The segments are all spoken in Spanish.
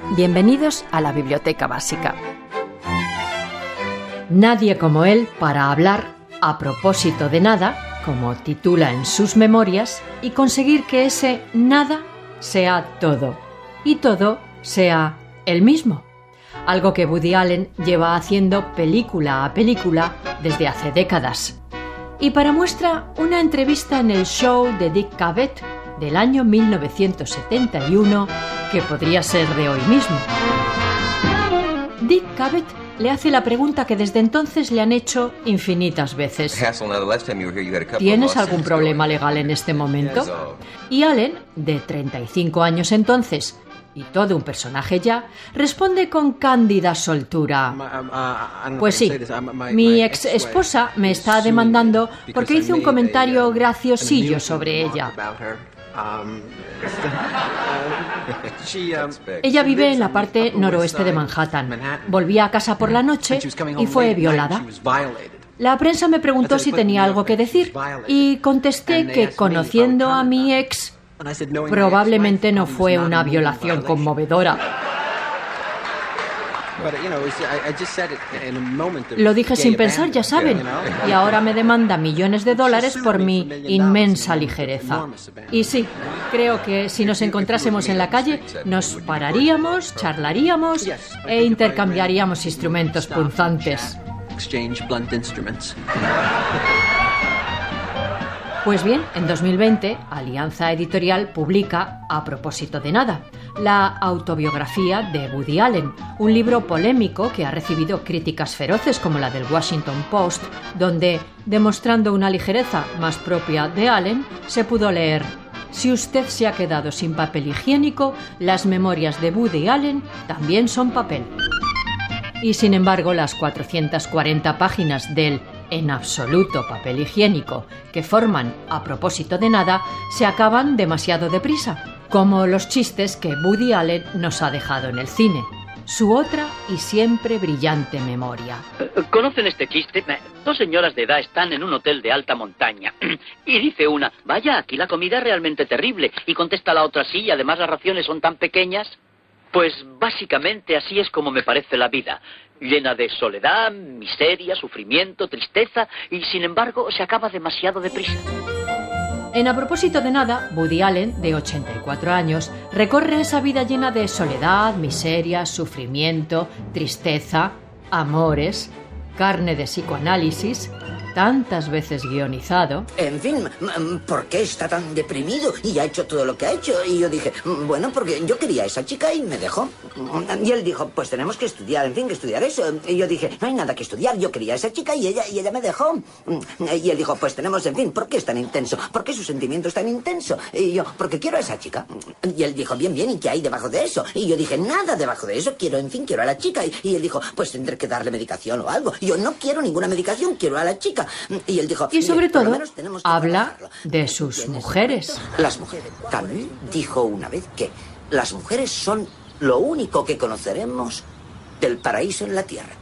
Bienvenidos a la Biblioteca Básica. Nadie como él para hablar a propósito de nada, como titula en sus memorias, y conseguir que ese nada sea todo, y todo sea él mismo. Algo que Woody Allen lleva haciendo película a película desde hace décadas. Y para muestra, una entrevista en el show de Dick Cavett del año 1971, que podría ser de hoy mismo. Dick Cavett le hace la pregunta que desde entonces le han hecho infinitas veces. ¿Tienes algún problema legal en este momento? Y Allen, de 35 años entonces, y todo un personaje ya, responde con cándida soltura. Pues sí, mi ex esposa me está demandando porque hice un comentario graciosillo sobre ella. Ella vive en la parte noroeste de Manhattan. Volvía a casa por la noche y fue violada. La prensa me preguntó si tenía algo que decir y contesté que, conociendo a mi ex, probablemente no fue una violación conmovedora. Lo dije sin pensar, ya saben, y ahora me demanda millones de dólares por mi inmensa ligereza. Y sí, creo que si nos encontrásemos en la calle, nos pararíamos, charlaríamos e intercambiaríamos instrumentos punzantes. Pues bien, en 2020, Alianza Editorial publica A propósito de nada, la autobiografía de Woody Allen, un libro polémico que ha recibido críticas feroces como la del Washington Post, donde, demostrando una ligereza más propia de Allen, se pudo leer: si usted se ha quedado sin papel higiénico, las memorias de Woody Allen también son papel. Y sin embargo, las 440 páginas del en absoluto papel higiénico que forman A propósito de nada se acaban demasiado deprisa, como los chistes que Woody Allen nos ha dejado en el cine. Su otra y siempre brillante memoria. ¿Conocen este chiste? Dos señoras de edad están en un hotel de alta montaña y dice una: vaya, aquí la comida es realmente terrible, y contesta la otra: sí, y además las raciones son tan pequeñas. Pues básicamente así es como me parece la vida, llena de soledad, miseria, sufrimiento, tristeza, y sin embargo se acaba demasiado deprisa. En A propósito de nada, Woody Allen, de 84 años, recorre esa vida llena de soledad, miseria, sufrimiento, tristeza, amores, carne de psicoanálisis, tantas veces guionizado. En fin, ¿por qué está tan deprimido y ha hecho todo lo que ha hecho? Y yo dije, bueno, porque yo quería a esa chica y me dejó. Y él dijo, pues tenemos que estudiar, en fin, que estudiar eso. Y yo dije, no hay nada que estudiar, yo quería a esa chica y ella me dejó. Y él dijo, pues tenemos, en fin, ¿por qué es tan intenso? ¿Por qué su sentimiento es tan intenso? Y yo, porque quiero a esa chica. Y él dijo, bien, ¿y qué hay debajo de eso? Y yo dije, nada debajo de eso, quiero a la chica. Y él dijo, pues tendré que darle medicación o algo. Y yo, no quiero ninguna medicación, quiero a la chica. Y él dijo, y sobre todo habla de sus mujeres. Las mujeres. Camus dijo una vez que las mujeres son lo único que conoceremos del paraíso en la tierra.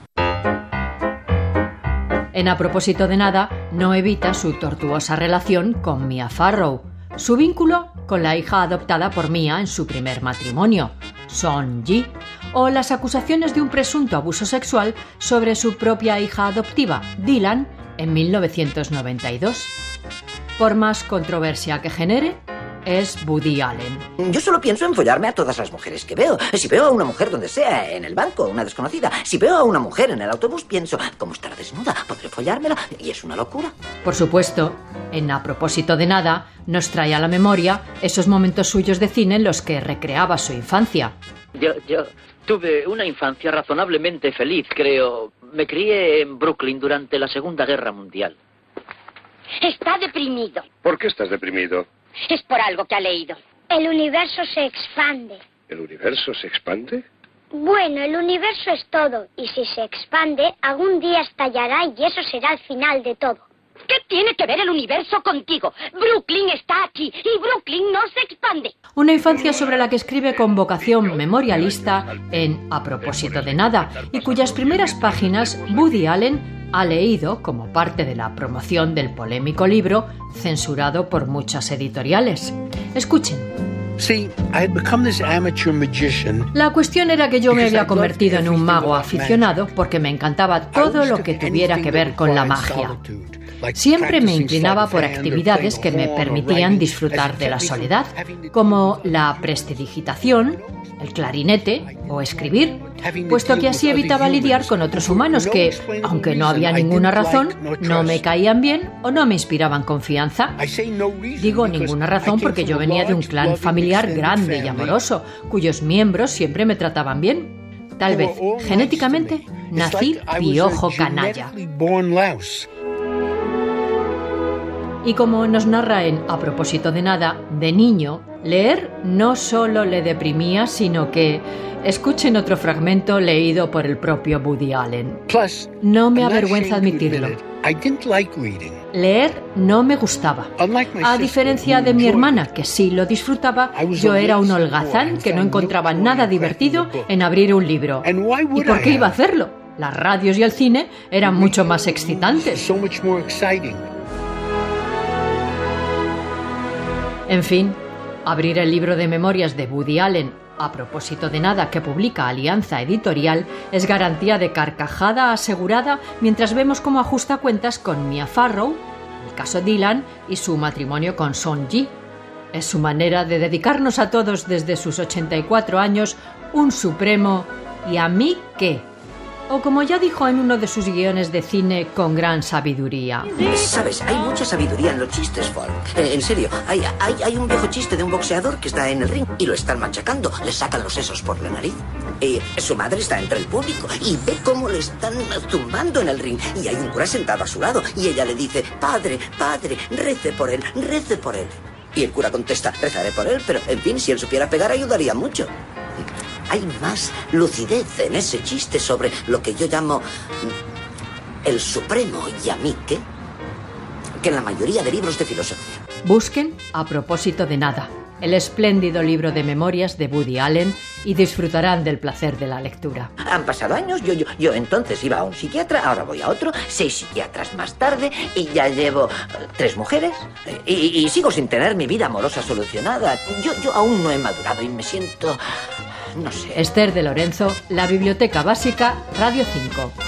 En A propósito de nada, no evita su tortuosa relación con Mia Farrow, su vínculo con la hija adoptada por Mia en su primer matrimonio, Son-Ji, o las acusaciones de un presunto abuso sexual sobre su propia hija adoptiva, Dylan, en 1992. Por más controversia que genere, es Woody Allen. Yo solo pienso en follarme a todas las mujeres que veo. Si veo a una mujer donde sea, en el banco, una desconocida. Si veo a una mujer en el autobús, pienso, ¿cómo estará desnuda? ¿Podré follármela? Y es una locura. Por supuesto, en A propósito de nada, nos trae a la memoria esos momentos suyos de cine en los que recreaba su infancia. Yo tuve una infancia razonablemente feliz, creo. Me crié en Brooklyn durante la Segunda Guerra Mundial. Está deprimido. ¿Por qué estás deprimido? Es por algo que ha leído. El universo se expande. ¿El universo se expande? Bueno, el universo es todo, y si se expande, algún día estallará y eso será el final de todo. ¿Qué tiene que ver el universo contigo? Brooklyn está aquí y Brooklyn no se expande. Una infancia sobre la que escribe con vocación memorialista en A propósito de nada, y cuyas primeras páginas Woody Allen ha leído como parte de la promoción del polémico libro censurado por muchas editoriales. Escuchen. La cuestión era que yo me había convertido en un mago aficionado porque me encantaba todo lo que tuviera que ver con la magia. Siempre me inclinaba por actividades que me permitían disfrutar de la soledad, como la prestidigitación, el clarinete o escribir, puesto que así evitaba lidiar con otros humanos que, aunque no había ninguna razón, no me caían bien o no me inspiraban confianza. Digo ninguna razón porque yo venía de un clan familiar grande y amoroso, cuyos miembros siempre me trataban bien. Tal vez, genéticamente, nací piojo canalla. Y como nos narra en A propósito de nada, de niño, leer no solo le deprimía, sino que, escuchen otro fragmento leído por el propio Woody Allen. No me avergüenza admitirlo. Leer no me gustaba. A diferencia de mi hermana, que sí lo disfrutaba, yo era un holgazán que no encontraba nada divertido en abrir un libro. ¿Y por qué iba a hacerlo? Las radios y el cine eran mucho más excitantes. En fin, abrir el libro de memorias de Woody Allen, A propósito de nada, que publica Alianza Editorial, es garantía de carcajada asegurada mientras vemos cómo ajusta cuentas con Mia Farrow, el caso Dylan y su matrimonio con Son Ji. Es su manera de dedicarnos a todos desde sus 84 años un supremo ¿y a mí qué? O como ya dijo en uno de sus guiones de cine con gran sabiduría. Sabes, hay mucha sabiduría en los chistes, Folk. En serio, hay un viejo chiste de un boxeador que está en el ring y lo están machacando. Le sacan los sesos por la nariz. Su madre está entre el público y ve cómo le están zumbando en el ring. Y hay un cura sentado a su lado y ella le dice, padre, padre, rece por él, rece por él. Y el cura contesta, rezaré por él, pero en fin, si él supiera pegar ayudaría mucho. Hay más lucidez en ese chiste sobre lo que yo llamo el supremo y a mí qué, que en la mayoría de libros de filosofía. Busquen A propósito de nada, el espléndido libro de memorias de Woody Allen, y disfrutarán del placer de la lectura. Han pasado años, yo entonces iba a un psiquiatra, ahora voy a otro, 6 psiquiatras más tarde y ya llevo 3 mujeres y sigo sin tener mi vida amorosa solucionada. Yo aún no he madurado y me siento... no sé. Esther de Lorenzo, La Biblioteca Básica, Radio 5.